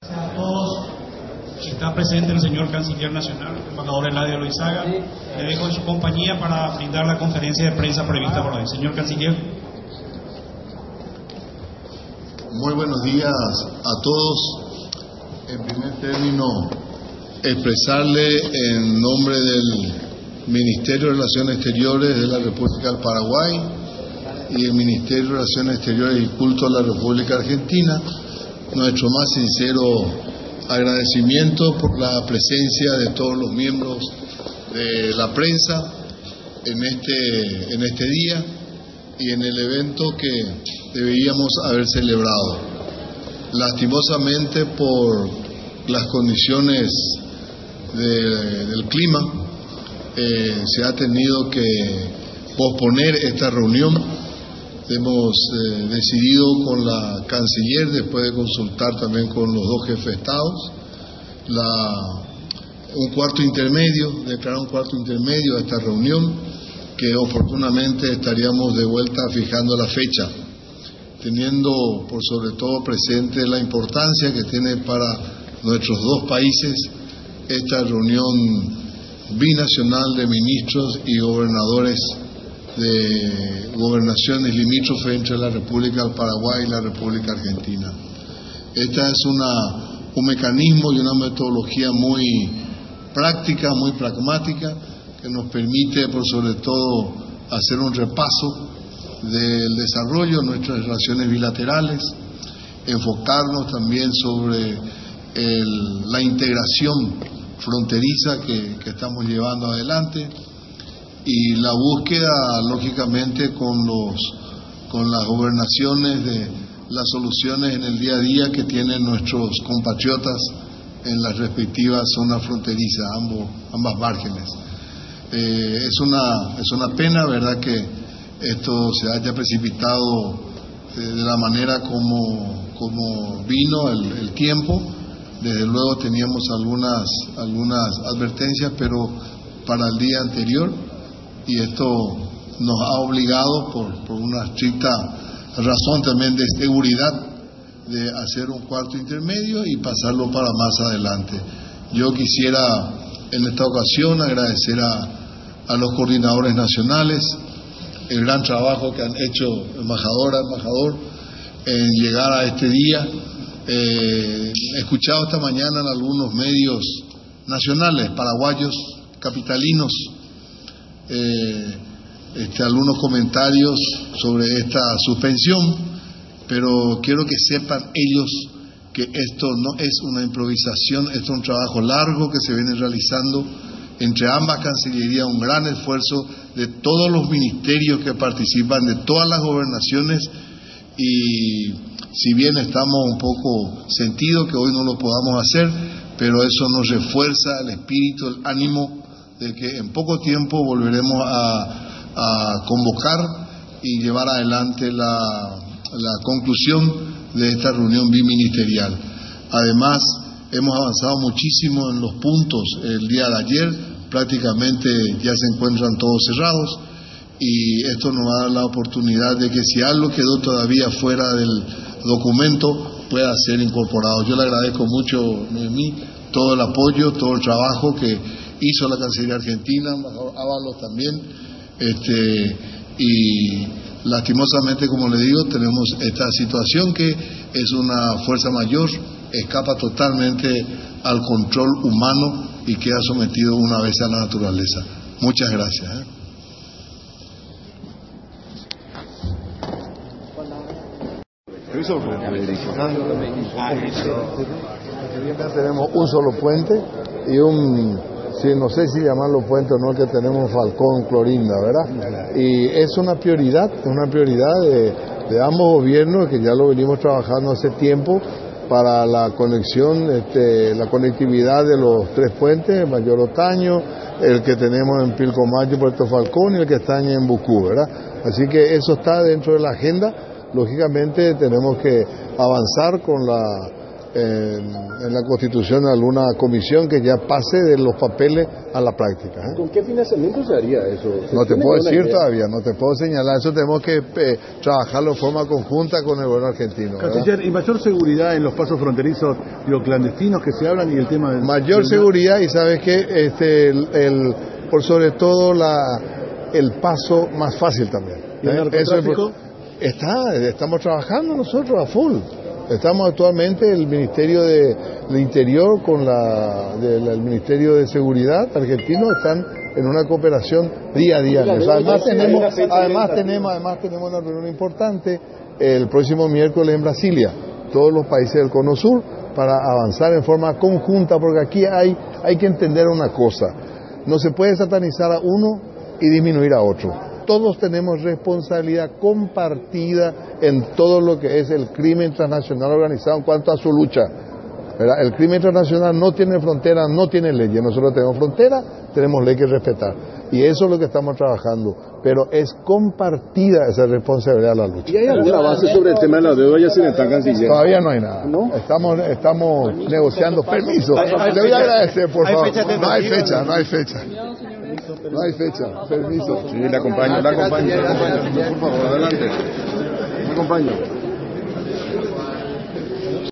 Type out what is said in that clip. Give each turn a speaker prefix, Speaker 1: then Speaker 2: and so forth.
Speaker 1: A todos, está presente el señor Canciller Nacional, el embajador Eladio Loizaga. Le dejo en su compañía para brindar la conferencia de prensa prevista por hoy. Señor Canciller.
Speaker 2: Muy buenos días a todos. En primer término, expresarle en nombre del Ministerio de Relaciones Exteriores de la República del Paraguay y el Ministerio de Relaciones Exteriores y Culto de la República Argentina nuestro más sincero agradecimiento por la presencia de todos los miembros de la prensa en este día y en el evento que deberíamos haber celebrado. Lastimosamente, por las condiciones del clima, se ha tenido que posponer esta reunión. Hemos decidido con la canciller, después de consultar también con los dos jefes de Estados, declarar un cuarto intermedio a esta reunión, que oportunamente estaríamos de vuelta fijando la fecha, teniendo por sobre todo presente la importancia que tiene para nuestros dos países esta reunión binacional de ministros y gobernadores de gobernaciones limítrofes entre la República del Paraguay y la República Argentina. Esta es un mecanismo y una metodología muy práctica, muy pragmática, que nos permite, por sobre todo, hacer un repaso del desarrollo de nuestras relaciones bilaterales, enfocarnos también sobre la integración fronteriza que estamos llevando adelante y la búsqueda, lógicamente, con las gobernaciones de las soluciones en el día a día que tienen nuestros compatriotas en las respectivas zonas fronterizas, ambas márgenes. Es una pena, ¿verdad?, que esto se haya precipitado de la manera como vino el tiempo. Desde luego teníamos algunas advertencias, pero para el día anterior, y esto nos ha obligado por una estricta razón también de seguridad de hacer un cuarto intermedio y pasarlo para más adelante. Yo quisiera en esta ocasión agradecer a los coordinadores nacionales el gran trabajo que han hecho embajador en llegar a este día. He escuchado esta mañana en algunos medios nacionales, paraguayos, capitalinos, algunos comentarios sobre esta suspensión, pero quiero que sepan ellos que esto no es una improvisación, esto es un trabajo largo que se viene realizando entre ambas cancillerías, un gran esfuerzo de todos los ministerios que participan, de todas las gobernaciones, y si bien estamos un poco sentidos que hoy no lo podamos hacer, pero eso nos refuerza el espíritu, el ánimo de que en poco tiempo volveremos a convocar y llevar adelante la conclusión de esta reunión biministerial. Además, hemos avanzado muchísimo en los puntos el día de ayer, prácticamente ya se encuentran todos cerrados, y esto nos va a dar la oportunidad de que si algo quedó todavía fuera del documento pueda ser incorporado. Yo le agradezco mucho, Noemí, todo el apoyo, todo el trabajo que hizo la Cancillería Argentina, embajador Ábalos también, y lastimosamente, como le digo, tenemos esta situación que es una fuerza mayor, escapa totalmente al control humano y queda sometido una vez a la naturaleza. Muchas gracias.
Speaker 3: Tenemos un solo puente y no sé si llamarlo puente o no, que tenemos Falcón, Clorinda, ¿verdad? Y es una prioridad de ambos gobiernos, que ya lo venimos trabajando hace tiempo, para la conexión, la conectividad de los tres puentes, el Mayor Otaño, el que tenemos en Pilcomayo, Puerto Falcón, y el que está en Bucú, ¿verdad? Así que eso está dentro de la agenda. Lógicamente tenemos que avanzar con en la Constitución alguna comisión que ya pase de los papeles a la práctica.
Speaker 4: ¿Con qué financiamiento se haría eso?
Speaker 3: No te puedo decir todavía, no te puedo señalar. Eso tenemos que trabajarlo de forma conjunta con el gobierno argentino.
Speaker 5: Canciller, y mayor seguridad en los pasos fronterizos, clandestinos que se hablan y el tema del...
Speaker 3: Mayor seguridad y sabes que por sobre todo el paso más fácil también.
Speaker 5: ¿Y el narcotráfico?
Speaker 3: Estamos trabajando nosotros a full. Estamos actualmente el Ministerio de Interior con el Ministerio de Seguridad argentino están en una cooperación día a día. Además tenemos una reunión importante el próximo miércoles en Brasilia, todos los países del Cono Sur, para avanzar en forma conjunta, porque aquí hay que entender una cosa: no se puede satanizar a uno y disminuir a otro. Todos tenemos responsabilidad compartida en todo lo que es el crimen transnacional organizado en cuanto a su lucha, ¿verdad? El crimen transnacional no tiene fronteras, no tiene leyes. Nosotros tenemos fronteras, tenemos ley que respetar. Y eso es lo que estamos trabajando. Pero es compartida esa responsabilidad de la lucha.
Speaker 4: ¿Y hay alguna base sobre el tema de la deuda, Yacyretá, canciller?
Speaker 3: Todavía no hay nada. ¿No? Estamos negociando. Permiso. Le voy a agradecer, por favor. No hay fecha. No hay fecha, permiso.
Speaker 4: Sí, le acompaño. Por favor, adelante. Le acompaño.